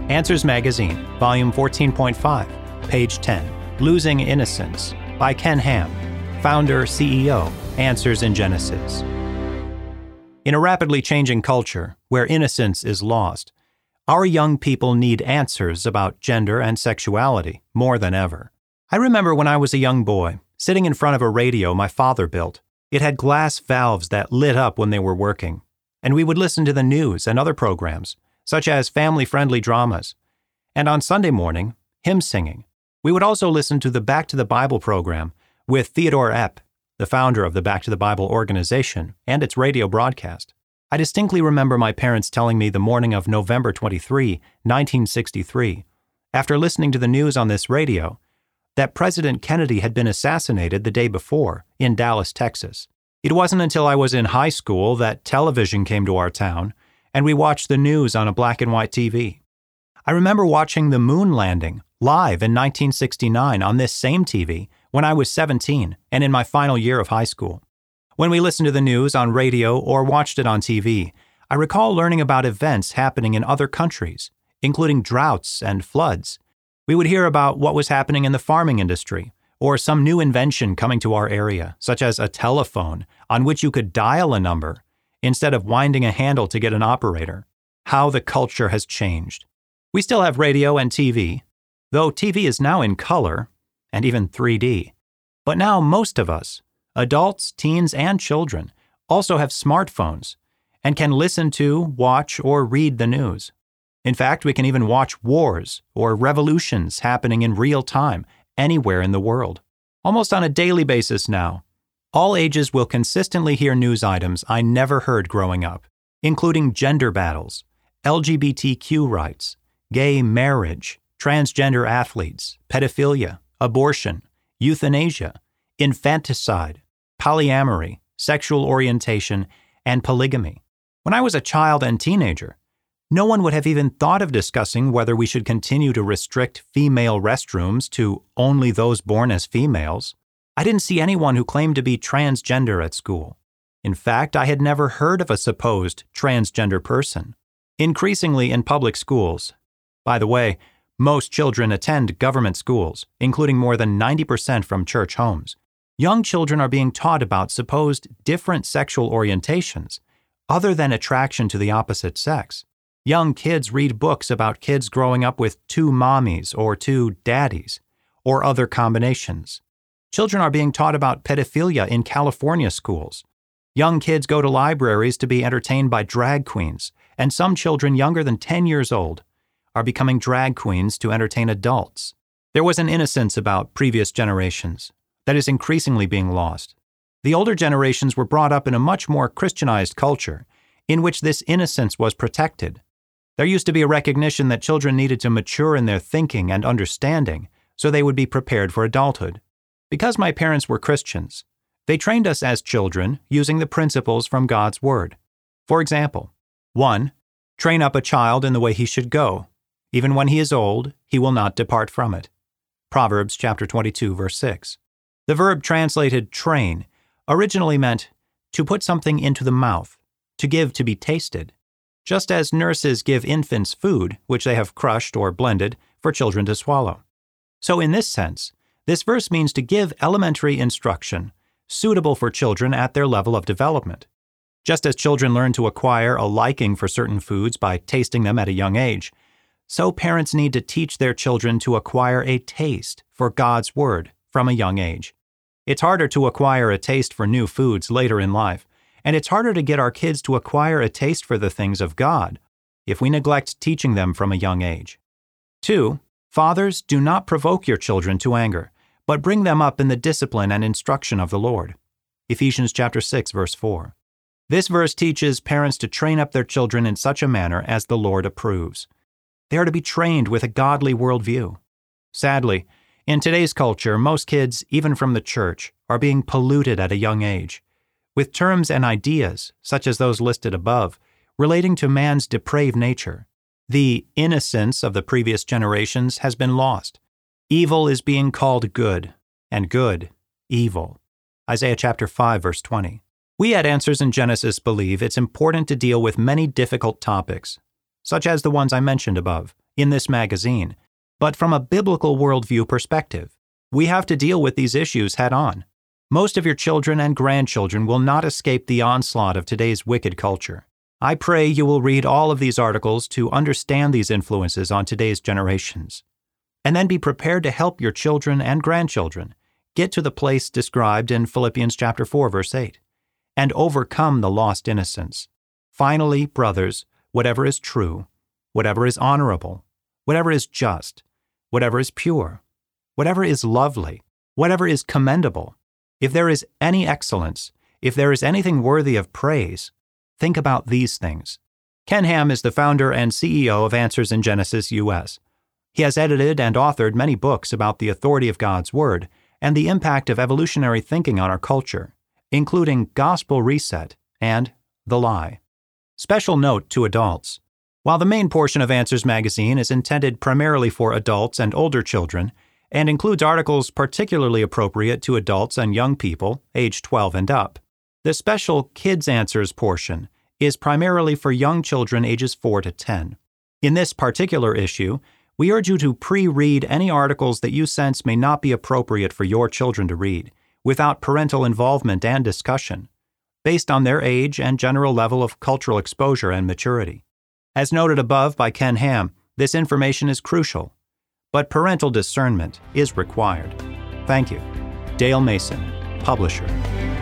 Answers Magazine, Volume 14.5, page 10, Losing Innocence, by Ken Ham, founder, CEO, Answers in Genesis. In a rapidly changing culture where innocence is lost, our young people need answers about gender and sexuality more than ever. I remember when I was a young boy, sitting in front of a radio my father built. It had glass valves that lit up when they were working, and we would listen to the news and other programs, such as family-friendly dramas. And on Sunday morning, hymn singing. We would also listen to the Back to the Bible program with Theodore Epp, the founder of the Back to the Bible organization and its radio broadcast. I distinctly remember my parents telling me the morning of November 23, 1963, after listening to the news on this radio, that President Kennedy had been assassinated the day before in Dallas, Texas. It wasn't until I was in high school that television came to our town, and we watched the news on a black and white TV. I remember watching the moon landing live in 1969 on this same TV when I was 17 and in my final year of high school. When we listened to the news on radio or watched it on TV, I recall learning about events happening in other countries, including droughts and floods. We would hear about what was happening in the farming industry, or some new invention coming to our area, such as a telephone on which you could dial a number instead of winding a handle to get an operator. How the culture has changed. We still have radio and TV, though TV is now in color and even 3D. But now most of us, adults, teens, and children, also have smartphones and can listen to, watch, or read the news. In fact, we can even watch wars or revolutions happening in real time anywhere in the world. Almost on a daily basis now, all ages will consistently hear news items I never heard growing up, including gender battles, LGBTQ rights, gay marriage, transgender athletes, pedophilia, abortion, euthanasia, infanticide, polyamory, sexual orientation, and polygamy. When I was a child and teenager, no one would have even thought of discussing whether we should continue to restrict female restrooms to only those born as females. I didn't see anyone who claimed to be transgender at school. In fact, I had never heard of a supposed transgender person. Increasingly in public schools, by the way, most children attend government schools, including more than 90% from church homes. Young children are being taught about supposed different sexual orientations, other than attraction to the opposite sex. Young kids read books about kids growing up with two mommies or two daddies, or other combinations. Children are being taught about pedophilia in California schools. Young kids go to libraries to be entertained by drag queens, and some children younger than 10 years old are becoming drag queens to entertain adults. There was an innocence about previous generations that is increasingly being lost. The older generations were brought up in a much more Christianized culture in which this innocence was protected. There used to be a recognition that children needed to mature in their thinking and understanding so they would be prepared for adulthood. Because my parents were Christians, they trained us as children using the principles from God's Word. For example, 1. Train up a child in the way he should go. Even when he is old, he will not depart from it. Proverbs chapter 22, verse 6. The verb translated train originally meant to put something into the mouth, to give to be tasted, just as nurses give infants food, which they have crushed or blended, for children to swallow. So in this sense, this verse means to give elementary instruction suitable for children at their level of development. Just as children learn to acquire a liking for certain foods by tasting them at a young age, so parents need to teach their children to acquire a taste for God's Word from a young age. It's harder to acquire a taste for new foods later in life, and it's harder to get our kids to acquire a taste for the things of God if we neglect teaching them from a young age. 2. Fathers, do not provoke your children to anger, but bring them up in the discipline and instruction of the Lord. Ephesians chapter 6, verse 4. This verse teaches parents to train up their children in such a manner as the Lord approves. They are to be trained with a godly worldview. Sadly, in today's culture, most kids, even from the church, are being polluted at a young age, with terms and ideas, such as those listed above, relating to man's depraved nature. The innocence of the previous generations has been lost. Evil is being called good, and good, evil. Isaiah chapter 5, verse 20. We at Answers in Genesis believe it's important to deal with many difficult topics, such as the ones I mentioned above, in this magazine, but from a biblical worldview perspective. We have to deal with these issues head on. Most of your children and grandchildren will not escape the onslaught of today's wicked culture. I pray you will read all of these articles to understand these influences on today's generations, and then be prepared to help your children and grandchildren get to the place described in Philippians chapter 4, verse 8, and overcome the lost innocence. Finally, brothers, whatever is true, whatever is honorable, whatever is just, whatever is pure, whatever is lovely, whatever is commendable, if there is any excellence, if there is anything worthy of praise, think about these things. Ken Ham is the founder and CEO of Answers in Genesis US. He has edited and authored many books about the authority of God's Word and the impact of evolutionary thinking on our culture, including Gospel Reset and The Lie. Special note to adults. While the main portion of Answers magazine is intended primarily for adults and older children, and includes articles particularly appropriate to adults and young people aged 12 and up, the special Kids Answers portion is primarily for young children ages 4 to 10. In this particular issue, we urge you to pre-read any articles that you sense may not be appropriate for your children to read, without parental involvement and discussion, based on their age and general level of cultural exposure and maturity. As noted above by Ken Ham, this information is crucial, but parental discernment is required. Thank you. Dale Mason, Publisher.